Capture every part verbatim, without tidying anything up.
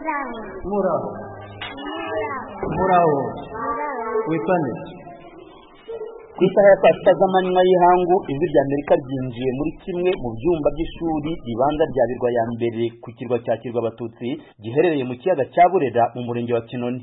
Muraho. Muraho. Witwa nde? Ku isaha ya saa sita z'amanywa y'ihangu ijwi rya Amerika ryinjiye muri kimwe mu byumba by'ishuri ribanza rya Birwa ya mbere ku kirwa cya Kirwa Abatutsi giherereye mu kiyaga cya Burera mu murenge wa Kinoni.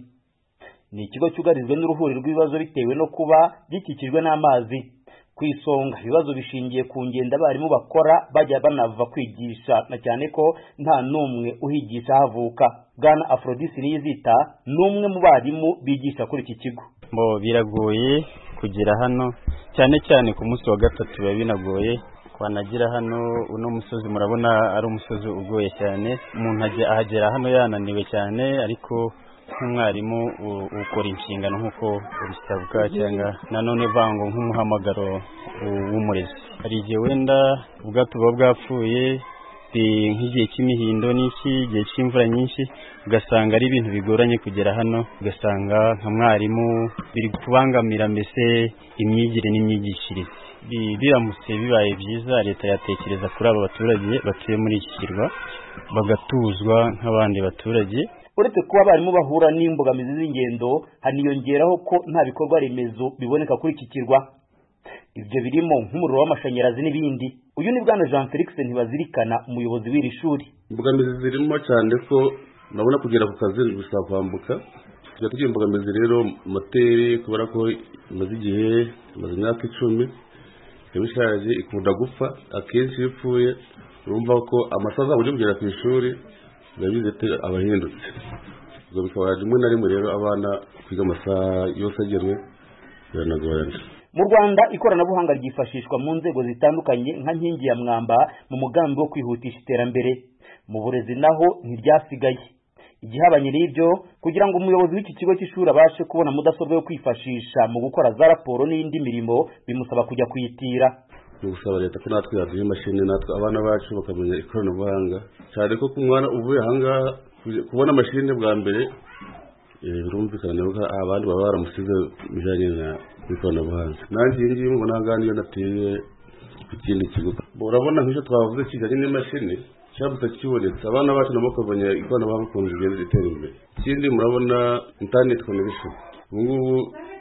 Ni ikigo cyugarijwe n'uruhuri rw'ibibazo bitewe no kuba gikikijwe n'amazi. Ku isonga ibibazo bishingiye ku ngendo abarimu bakora bajya banava kwigisha, na cyane ko nta numwe uhigisha havuka. Bwana Aphrodise Niyizita numwe mu barimu bigisha kuri iki kigo. Bo biragoye kugera hano, cyane cyane ku munsi wa gatatu biba binagoye. Kwanagira hano uno musozi murabona ari umusozi ugoye cyane, umuntu ajya ahagera hano yananiwe cyane, ariko nk'umwarimu ukora inshingano nk'uko bisabwa cyangwa nanone vango nk'umuhamagaro w'umurezi. Hari igihe wenda ubwato buba bwapfuye nk'igihe cy'imihindo n'iki igihe cy'imvura nyinshi, ugasanga ari ibintu bigoranye kugera hano, ugasanga nka mwarimu biri kubangamira mbese imyigire n'imyigishirize. Biramutse bibaye byiza leta yatekereza kuri aba baturage batuye muri iki kirwa bagatuzwa nk'abandi baturage. Uretse kuba abarimu bahura n'imbogamizi z'ingendo, haniyongeraho ko nta bikorwa remezo biboneka kuri iki kirwa. Ibyo birimo nk'umuriro w'amashanyarazi n'ibindi. Uyu ni Bwana Jean Felix Ntibazirikana, umuyobozi w'iri shuri. Imbogamizi zirimo cyane ko nabona kugera ku kazi gusa kwambuka. Tujya tugira imbogamizi rero moteri kubera ko imaze igihe imaze imyaka icumi ibishaje ikunda gupfa, akenshi ipfuye urumva ko amasaha uje kugera ku ishuri yabize te abahindutse. Ubwo bikaba rimwe na rimwe rero abana kwiga amasaha yose agenwe biranagorana. Mu Rwanda ikoranabuhanga ryifashishwa mu nzego zitandukanye nka nkingi ya mwamba mu mugambi wo kwihutisha iterambere. Mu burezi naho ntiryasigaye. Igihabanye n'ibyo, kugira ngo umuyobozi w'iki kigo cy'ishuri abashe kubona mudasobwa yo kwifashisha mu gukora za raporo n'indi mirimo, bimusaba kujya kuyitira. Gusaba leta ko natwe yaduha imashini, natwe abana bacu bakamenya ikoranabuhanga, cyane ko ku mwana uvuye ahangaha kubona mashini bwa mbere birumvikana ko abandi baba baramusize bijanye na ikoranabuhanga. Nanjye iyi ngiyi mbona ahangaha niyo nateye ku kindi kigo. Urabona nk'icyo twavuze kijanye n'imashini cyabutse kibonetse, abana bacu nabo bakabonye ikoranabuhanga ukuntu rigenda ritera imbere. Ikindi murabona internet connection, ubu ngubu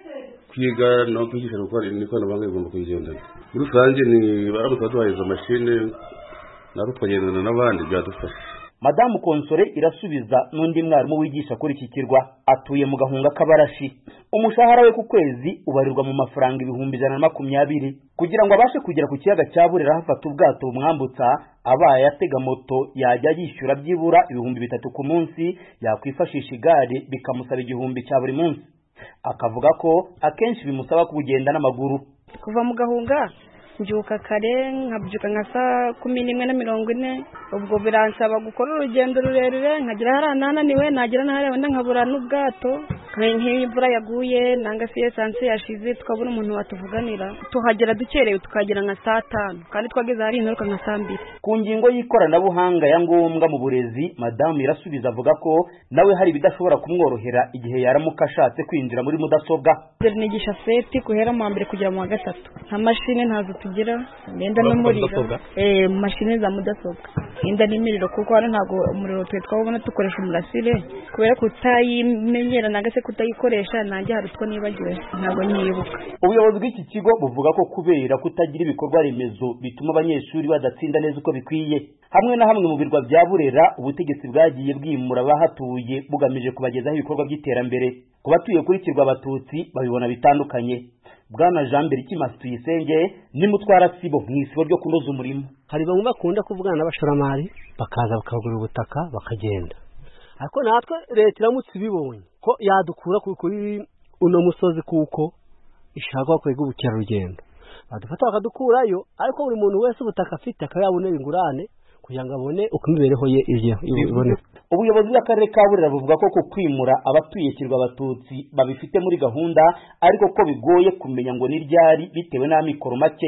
kwiga no kwigisha gukora ikoranabuhanga igomba kugendana. Muri rusange ni baramutse baduhaye izo mashini natwe twagendana n'abandi byadufasha. Madamu Konsore irasubiza n'undi mwarimu wigisha kuri iki kirwa, atuye mu Gahunga Kabarashi. Umushahara we ku kwezi ubarirwa mu mafaranga ibihumbi ijana na makumyabiri. Kugira ngo abashe kugera ku kiyaga cya Burera hafata ubwato bumwambutsa, abaye atega moto yajya yishyura byibura ibihumbi bitatu ku munsi, yakwifashisha igare bikamusaba igihumbi cya buri munsi. Akavuga ko akenshi bimusaba kugenda n'amaguru. Kuva mu Gahunga mbyuka kare, nkabyuka nka saa kumi n'imwe na mirongo ine, ubwo biransaba gukora urugendo rurerure, nkagera hariya nananiwe, nagera n'ahariya wenda nkabura n'ubwato, nk'iyo imvura yaguye nanga se esanse yashize tukabona umuntu watuvuganira, tuhagera dukerewe tukagera nka saa tanu, kandi twageze hari ingaruka nka saa mbiri. Ku ngingo y'ikoranabuhanga ya ngombwa mu burezi, Madamu irasubiza avuga ko nawe hari bidashobora kumworohera igihe yaramuka ashatse kwinjira muri mudasobwa. Nigisha seti guhera mu mbere kugera mu wa gatatu. Nta mashini ntazo tugira, ngenda n'umuriro. Eh, mashini za mudasobwa. Ngenda n'imiriro kuko hano ntago umuriro twe twabona dukoresha umurasire, kubera kutayimenyera nanga se kutayikoresha nanjye hari utwo nibagiwe ntago nyibuka. Ubuyobozi bw'iki kigo buvuga ko kubera kutagira ibikorwa remezo bituma abanyeshuri badatsinda neza uko bikwiye. Hamwe na hamwe mu birwa bya Burera ubutegetsi bwagiye bwimura abahatuye bugamije kubagezaho ibikorwa by'iterambere. Ku batuye kuri Kirwa Abatutsi babibona bitandukanye. Bwana Jean Berikimasi Tuyisenge ni mutwara sibo mu isibo ryo kunoza umurimo. Hari bamwe bakunda kuvugana n'abashoramari bakaza bakagura ubutaka bakagenda, ariko natwe leta iramutse ibibonye ko yadukura kuri uno musozi kuko ishaka kwega ubukerarugendo, badufata bakadukurayo, ariko buri muntu wese ubutaka afite akayabonera ingurane kugira ngo abone uko imibereho ye ibone. Ubuyobozi bw'akarere ka Burera buvuga ko ku kwimura abatuye Kirwa Abatutsi babifite muri gahunda, ariko ko bigoye kumenya ngo ni ryari bitewe n'amikoro make.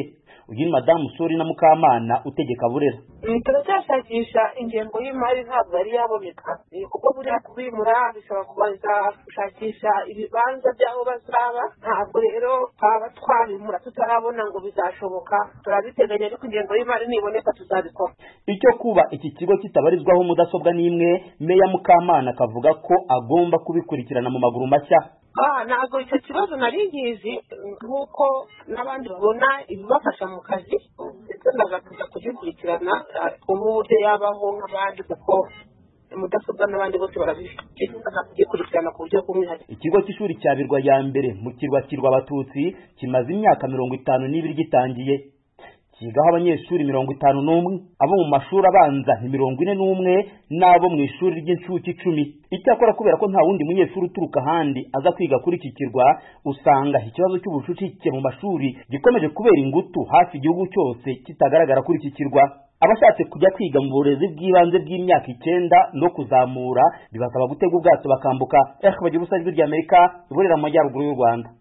uyu ni madamu Sori na Mukamana utegeka Burera. Turacyashakisha ingengo y'imari ntabwo yari yaboneka kuko buriya kubimura bisaba kubanza gushakisha ibibanza by'aho bazaba, ntabwo rero twaba twabimura tutarabona ngo bizashoboka, turabiteganya ariko ingengo y'imari niboneka tuzabikora. Icyo kuba iki kigo kitabarizwaho mudasobwa n'imwe, Meya Mukamana akavuga ko agomba kubikurikirana mu maguru mashya. Ah, ntabwo icyo kibazo nari ngizi nk'uko n'abandi babona ibibafasha mu kazi, ndetse ndagakuza kugikurikirana uburyo yabaho nk'abandi kuko mudasobwa n'abandi bose barabifite kugikurikirana ku buryo bw'umwihariko. Ikigo cy'ishuri cya Birwa ya mbere mu kirwa kirwa Abatutsi kimaze imyaka mirongo itanu n'ibiri gitangiye, kigaho abanyeshuri mirongo itanu n'umwe, abo mu mashuri abanza ni mirongo ine n'umwe, n'abo mu ishuri ry'incuke icumi. Icyakora kubera ko nta wundi munyeshuri uturuka ahandi aza kwiga kuri iki kirwa, usanga ikibazo cy'ubucucike mu mashuri gikomeje kubera ingutu hafi igihugu cyose kitagaragara kuri iki kirwa. Abashatse kujya kwiga mu burezi bw'ibanze bw'imyaka icyenda no kuzamura bibasaba gutega ubwato bakambuka. Eka bagira ubusa ijwi ry'Amerika, Burera mu majyaruguru y'u Rwanda.